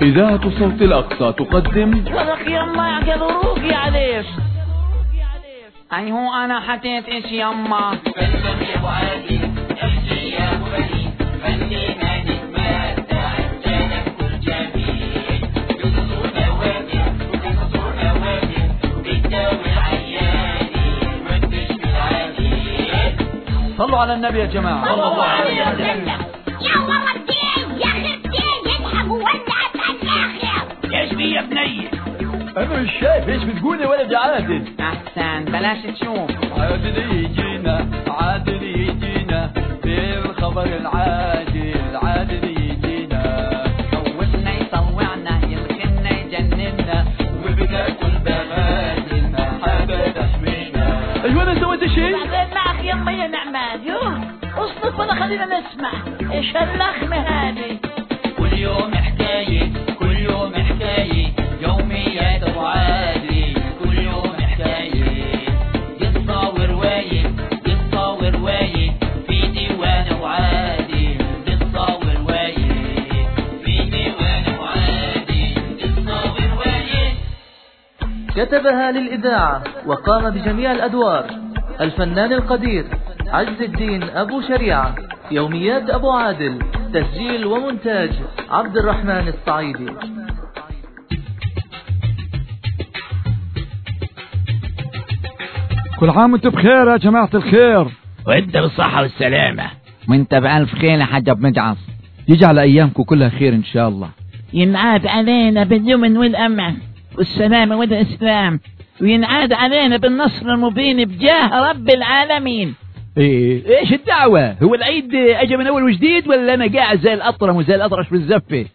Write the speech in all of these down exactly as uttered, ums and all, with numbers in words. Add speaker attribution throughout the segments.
Speaker 1: إذاعة صوت الأقصى تقدم
Speaker 2: ولك يما قدروكي عليش. أي هو أنا حتيت إيش يما فلسم يا أبو عادي احكي يا أبو بدي فني ما نسمع تعجلك كل جميل يقصر نوادي يقصر نوادي بالدواء العياني والبشر العادي.
Speaker 1: صلوا على النبي يا جماعة.
Speaker 2: صلى الله عليه وسلم.
Speaker 3: يا والله الدين يا أخي الدين يلحق وولعت على الآخر.
Speaker 2: إيش بي يا بني؟
Speaker 1: أنا مش شايف إيش بتقول يا ولد عادل.
Speaker 2: أحسن بلاش تشوف.
Speaker 1: عادل يجينا عادل يجينا بالخبر العاجل عادل يجينا
Speaker 2: خوفنا يطوعنا يمكننا يجننا
Speaker 1: وبناكل بغادنا حاجة تحمينا. أيوة أنا سويت شيء؟
Speaker 2: بعدين معك يما يا نعمان. يوه اصطف ولا خلينا نسمع إيش هاللخمة هذه. كل يوم حكاية كل يوم حكاية يوميات أبو عادل كل يوم حكاية قصة ورواية قصة ورواية في ديوان أبو عادل قصة ورواية في ديوان أبو عادل قصة ورواية.
Speaker 4: كتبها للإذاعة وقام بجميع الأدوار الفنان القدير عز الدين أبو شريعة. يوميات أبو عادل تسجيل ومونتاج عبد الرحمن الصعيدي.
Speaker 5: كل عام وانتم بخير يا جماعة الخير.
Speaker 2: وانت بالصحة والسلامة. وانت بألف خير يا حاج ابو مجعص.
Speaker 5: يجعل أيامكم كلها خير إن شاء الله.
Speaker 2: ينعاد علينا باليمن والأمن والسلامة والإسلام وينعاد علينا بالنصر المبين بجاه رب العالمين.
Speaker 5: ايه ايش الدعوة؟ هو العيد اجى من اول وجديد ولا انا قاعد زي الاطرم وزي الاطرش بالزفة؟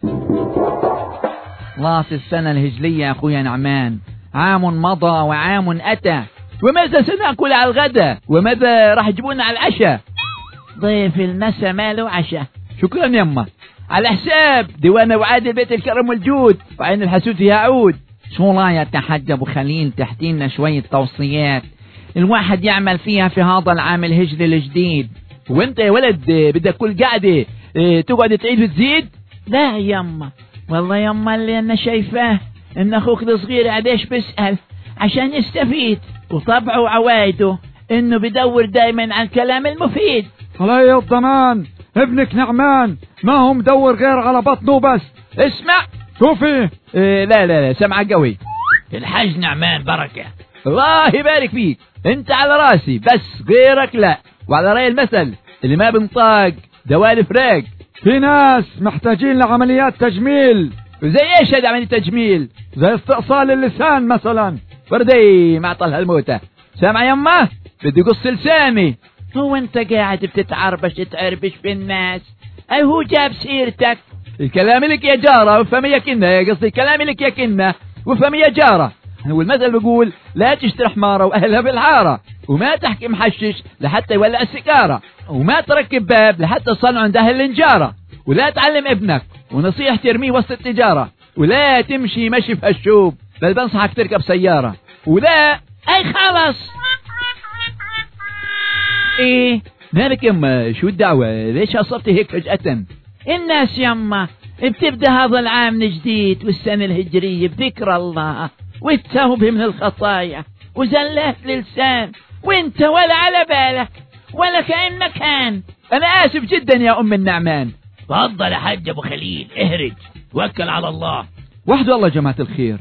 Speaker 2: خلاص السنة الهجرية يا اخويا نعمان عام مضى وعام اتى.
Speaker 5: وماذا سنأكل على الغداء؟ وماذا راح يجيبونا على العشاء؟
Speaker 2: ضيف المسا ماله عشاء.
Speaker 5: شكرا يما. على حساب ديوان ابو عادل بيت الكرم والجود وعين الحسود فيها عود.
Speaker 2: شو رايك يا حاج ابو خليل تحتينا شوية توصيات الواحد يعمل فيها في هذا العام الهجري الجديد؟
Speaker 5: وانت يا ولد بدك كل قعدة اه تقعد تعيد وتزيد؟
Speaker 2: لا يما والله يما اللي انا شايفاه ان اخوك الصغير عديش بيسأل عشان يستفيد وطبعه وعوايده انه بدور دايما على الكلام المفيد.
Speaker 5: علي الضمان ابنك نعمان ما هو مدور غير على بطنه بس.
Speaker 2: اسمع
Speaker 5: شوفي
Speaker 2: اه لا لا لا سمع قوي.
Speaker 5: الحاج نعمان بركة الله يبارك فيك انت على راسي بس غيرك لا. وعلى رأي المثل اللي ما بنطاق دوال فراق. في ناس محتاجين لعمليات تجميل.
Speaker 2: وزي ايش هذا عملية تجميل؟
Speaker 5: زي استئصال اللسان مثلا.
Speaker 2: وردي معطل هالموتة. سامع يما بدي قص لساني. هو انت قاعد بتتعربش تتعربش في الناس اي هو جاب سيرتك.
Speaker 5: الكلام لك يا جارة وفهمي يا كنة. يا قصدي الكلام لك يا كنة وفهمي يا جارة. والمثل بيقول لا تشتري حمارة وأهلها بالحارة وما تحكي محشش لحتى يولع السكارة وما تركب باب لحتى تصنع عند أهل النجارة ولا تعلم ابنك ونصيح ترميه وسط التجارة ولا تمشي مشي في هالشوب بل بنصحك تركب سيارة ولا
Speaker 2: أي خلاص.
Speaker 5: إيه مالك يما شو الدعوة؟ ليش أصبتي هيك فجأة؟
Speaker 2: الناس يما بتبدأ هذا العام الجديد والسنة الهجرية بذكر الله والتوبة من الخطايا وزلات للسان وانت ولا على بالك ولا كأنك كان.
Speaker 5: انا اسف جدا يا ام النعمان.
Speaker 2: تفضل يا حاج ابو خليل اهرج توكل على الله.
Speaker 5: وحده الله جماعة الخير.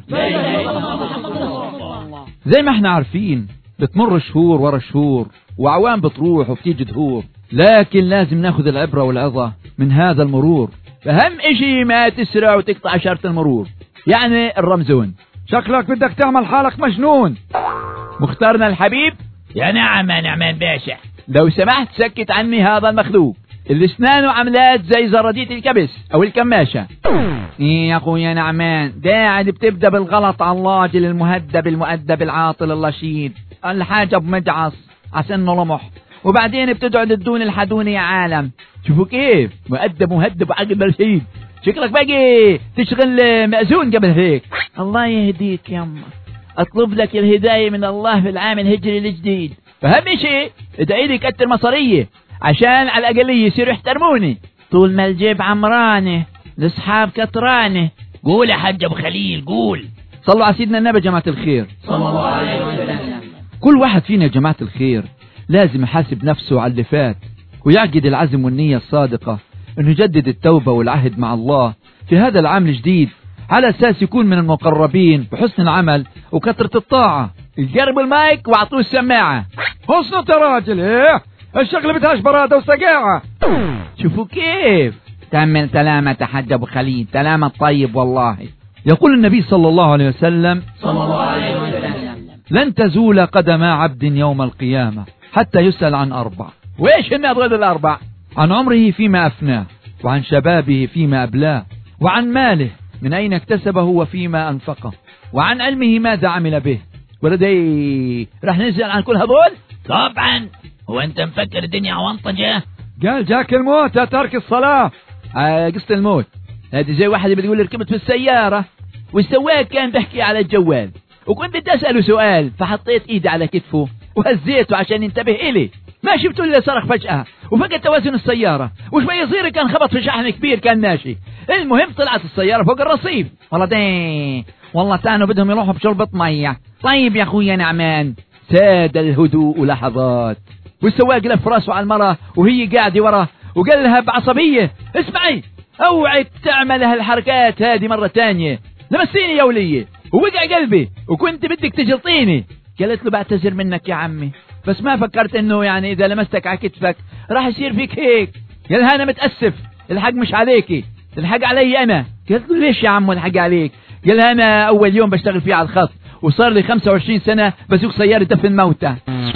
Speaker 5: زي ما احنا عارفين بتمر شهور ورا شهور وعوام بتروح وبتيجي دهور لكن لازم ناخذ العبرة والعظة من هذا المرور. فهم اشي ما تسرع وتقطع شرط المرور يعني الرمزون. شكلك بدك تعمل حالك مجنون. مختارنا الحبيب
Speaker 2: يا نعم يا نعمان باشا
Speaker 5: لو سمحت سكت عني هذا المخلوق اللي اسنانه عملات زي زرادية الكبس او الكماشة.
Speaker 2: ايه يا اخويا نعمان قاعد بتبدأ بالغلط على الراجل المهدب المؤدب العاطل اللشيد الحاج ابو مجعص عسنه لمح وبعدين بتدعو الدون الحدوني يا عالم.
Speaker 5: شوفوا كيف مؤدب مهدب وعقل رشيد. شكلك باقي تشغل مأذون قبل هيك.
Speaker 2: الله يهديك يما اطلب لك الهداية من الله في العام الهجري الجديد.
Speaker 5: فهم شيء ادعي لي كتر مصارية عشان على الأقلية يصيروا يحترموني.
Speaker 2: طول ما الجيب عمرانه الاصحاب كترانه قول يا حاج ابو خليل قول.
Speaker 5: صلوا على سيدنا النبي يا جماعة الخير
Speaker 2: صلى الله عليه وسلم.
Speaker 5: كل واحد فينا يا جماعة الخير لازم يحاسب نفسه على اللي فات، ويعقد العزم والنية الصادقة انه يجدد التوبة والعهد مع الله في هذا العام الجديد، على اساس يكون من المقربين بحسن العمل وكثرة الطاعة.
Speaker 2: قرب المايك واعطوه السماعة.
Speaker 5: حسن يا راجل، ايه الشغل بدهاش برادة وسقاعة.
Speaker 2: شوفوا كيف تعمل سلامة يا حاج ابو خليل، سلامة طيب والله.
Speaker 5: يقول النبي صلى الله عليه وسلم
Speaker 2: صلى الله عليه وسلم
Speaker 5: لن تزول قدم عبد يوم القيامة حتى يسأل عن أربع.
Speaker 2: وإيش هن هذول الأربع؟
Speaker 5: عن عمره فيما أفناه، وعن شبابه فيما أبلاه، وعن ماله من أين اكتسبه وفيما أنفقه، وعن علمه ماذا عمل به.
Speaker 2: ولدي رح نسأل عن كل هذول؟ طبعا. هو أنت مفكر الدنيا عوانطجة؟
Speaker 5: قال جاك الموت يا ترك الصلاة.
Speaker 2: آه قصة الموت هذه زي واحد بتقول ركبت في السيارة والسواق كان بحكي على الجوال، وكنت تسأله سؤال فحطيت ايدي على كتفه وهزيته عشان ينتبه إلي. ماشي بتقول لي صرخ فجأة وفقد توازن السيارة، وشوي يصير كان خبط في شحن كبير كان ماشي. المهم طلعت السيارة فوق الرصيف. والله دين والله كانوا بدهم يروحوا بشربة مية. طيب يا اخويا نعمان. ساد الهدوء لحظات، والسواق لف راسه على المرة وهي قاعدة وراه وقال لها بعصبية اسمعي اوعي تعمل هالحركات هذه مرة تانية، لمسيني يا ولية ووقع قلبي وكنت بدك تجلطيني. قالت له بعتذر منك يا عمي، بس ما فكرت انه يعني اذا لمستك على كتفك راح يصير فيك هيك. قال لها انا متأسف، الحق مش عليكي، الحق علي انا. قالت له ليش يا عمو الحق عليك؟ قال لها انا اول يوم بشتغل فيه على الخط وصار لي خمسة وعشرين سنة بسوق سيارة دفن موتى.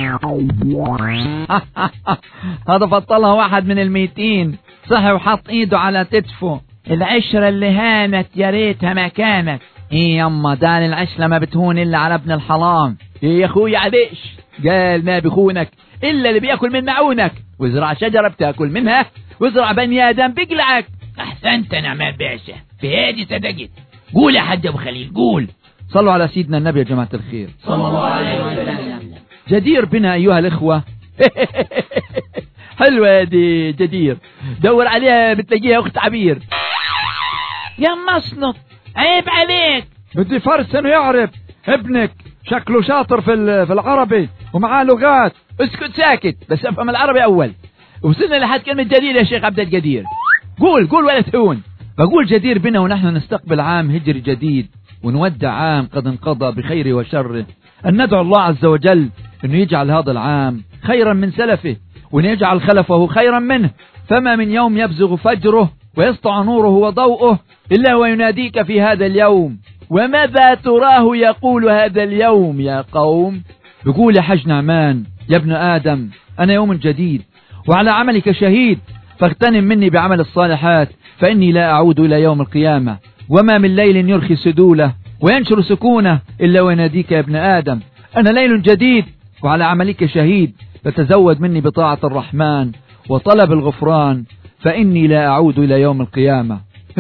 Speaker 2: هذا فطلها واحد من الميتين صحي وحط ايده على كتفه. العشرة اللي هانت يا ريتها ما كانت. ايه يما دان العشرة ما بتهون الا على ابن الحرام. ايه يا اخويا عديش قال ما بيخونك الا اللي بياكل من معونك، وازرع شجرة بتاكل منها، وازرع بني ادم بيقلعك. احسنت يا نعمان باشا، في هادي صدقت. قول يا حاج ابو خليل قول.
Speaker 5: صلوا على سيدنا النبي يا جماعة الخير
Speaker 2: صلى الله عليه وسلم.
Speaker 5: جدير بنا ايها الاخوة. حلوة دي جدير، دور عليها بتلاقيها اخت عبير.
Speaker 2: يا مصنط عيب عليك.
Speaker 5: بدي فرس انه يعرف ابنك شكله شاطر في في العربي ومعاه لغات.
Speaker 2: اسكت ساكت بس افهم العربي اول. وصلنا لحد كلمة جدير يا شيخ عبد القدير. قول قول ولا تهون.
Speaker 5: بقول جدير بنا ونحن نستقبل عام هجري جديد ونودع عام قد انقضى بخيره وشره، أن ندعو الله عز وجل أنه يجعل هذا العام خيرا من سلفه، وأن يجعل خلفه خيرا منه. فما من يوم يبزغ فجره ويسطع نوره وضوءه إلا ويناديك في هذا اليوم. وماذا تراه يقول هذا اليوم يا قوم؟ بقول يا حج نعمان يا ابن آدم أنا يوم جديد وعلى عملك شهيد، فاغتنم مني بعمل الصالحات فإني لا أعود إلى يوم القيامة. وما من ليل يرخي سدوله وينشر سكونه إلا ويناديك يا ابن آدم أنا ليل جديد وعلى عملك شهيد، فتزود مني بطاعة الرحمن وطلب الغفران فإني لا أعود إلى يوم القيامة.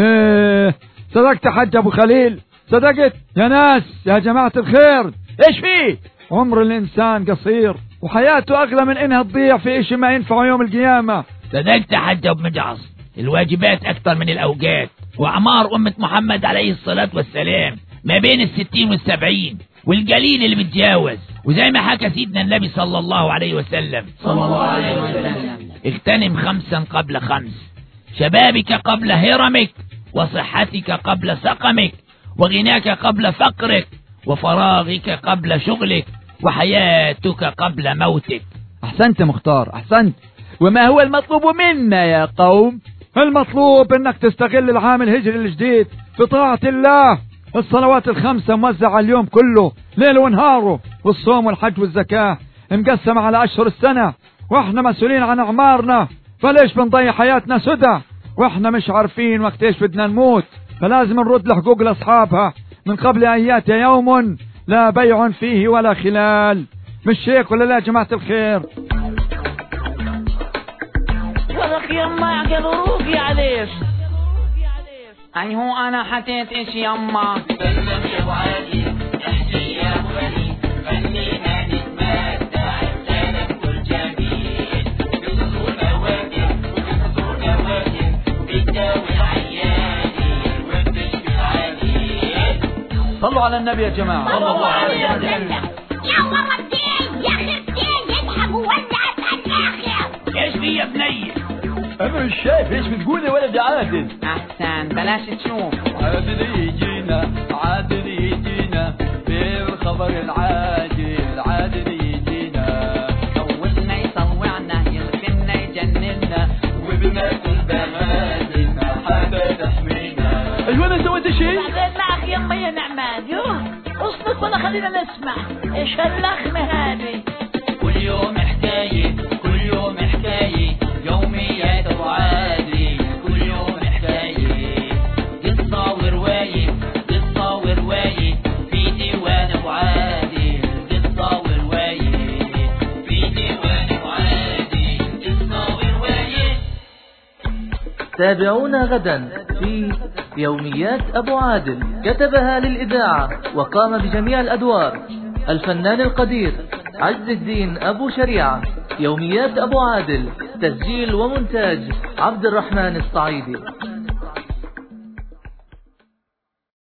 Speaker 5: ايه صدقت حج أبو خليل، صدقت يا ناس يا جماعة الخير.
Speaker 2: ايش فيه؟
Speaker 5: عمر الإنسان قصير وحياته أغلى من إنها تضيع في إيش ما ينفع يوم القيامة.
Speaker 2: صدقت حج أبو مجعص، الواجبات أكثر من الأوقات، وأعمار أمة محمد عليه الصلاة والسلام ما بين الستين والسبعين، والقليل اللي بتجاوز. وزي ما حكى سيدنا النبي صلى الله عليه وسلم صلى الله عليه وسلم اغتنم خمسا قبل خمس: شبابك قبل هرمك، وصحتك قبل سقمك، وغناك قبل فقرك، وفراغك قبل شغلك، وحياتك قبل موتك.
Speaker 5: أحسنت مختار أحسنت.
Speaker 2: وما هو المطلوب منا يا قوم؟
Speaker 5: المطلوب انك تستغل العام الهجري الجديد في طاعة الله. الصلوات الخمسة موزعة اليوم كله ليل ونهاره، والصوم والحج والزكاة مقسمة على أشهر السنة، واحنا مسؤولين عن أعمارنا، فليش بنضيع حياتنا سدى واحنا مش عارفين وقت ايش بدنا نموت؟ فلازم نرد لحقوق لأصحابها من قبل أن يأتي يوم لا بيع فيه ولا خلال. مش هيك ولا لا يا جماعة الخير؟
Speaker 2: ولك يما يعقل روقي عليك. أي هو أنا حتيت إيش يما؟ فنم يا أبو علي احكي يا أبو علي، فنينا نتمتع بسلام كل جميل، بنزور أواجه وبنزور أواجه، بتداوي العياني وبنشفي العياني
Speaker 1: صلوا على النبي يا جماعة.
Speaker 3: صلى الله عليه وسلم. يا ولدي يا خرتي يضحك وولعت الآخر.
Speaker 2: ايش في يا بني؟
Speaker 1: أنا مش شايف ايش بتقول يا ولد يا عادل.
Speaker 2: احسن بلاش تشوف.
Speaker 1: عادل يجينا عادل يجينا بالخبر العاجل عادل يجينا.
Speaker 2: صوتنا يصوعنا يلفنا يجننا
Speaker 1: وبناكل بمادنا حاجة تحمينا. ايوه انا سويت شيء؟
Speaker 2: بعدين معك يما يا نعمان. يوه اصمت ولا خلينا نسمع. ايش هاللخمة هذه؟ كل يوم حكاية كل يوم حكاية يوميات ابو عادل. كل يوم حكاية قصة ورواية قصة ورواية في ديوان ابو عادل. قصة ورواية في ديوان ابو عادل. قصة ورواية.
Speaker 4: تابعونا غدا في يوميات أبو عادل. كتبها للإذاعة وقام بجميع الأدوار الفنان القدير عز الدين أبو شريعة. يوميات أبو عادل تسجيل ومونتاج عبد الرحمن الصعيدي.